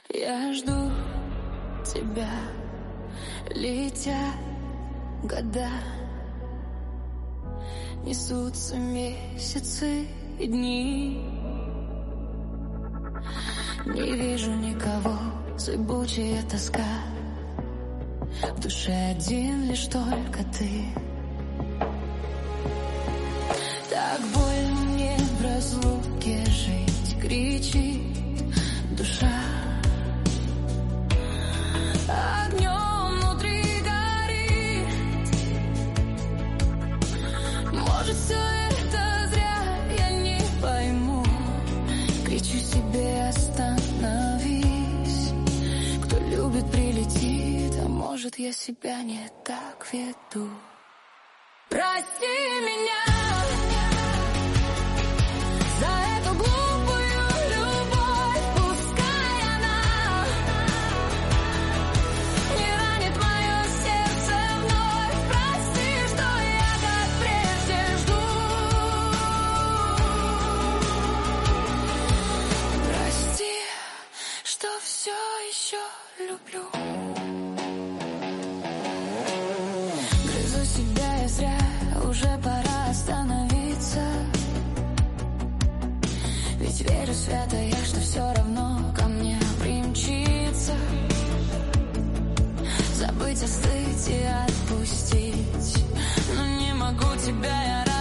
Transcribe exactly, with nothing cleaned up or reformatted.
Я жду тебя, летят года, несутся месяцы и дни. Не вижу никого, зыбучая тоска, в душе один лишь только ты. Так больно мне в разлуке жить, кричит душа. Огнем внутри горит. Может, все это зря, я не пойму. Кричу себе, остановись. Кто любит, прилетит, а может, я себя не так веду. Прости меня за эту глупую любовь, пускай она не ранит мое сердце вновь. Прости, что я как прежде жду. Прости, что все еще люблю. Грызу себя я зря, уже пора остановиться. Ведь верю свято я, что все равно ко мне примчится. Забыть, остыть и отпустить, но не могу тебя я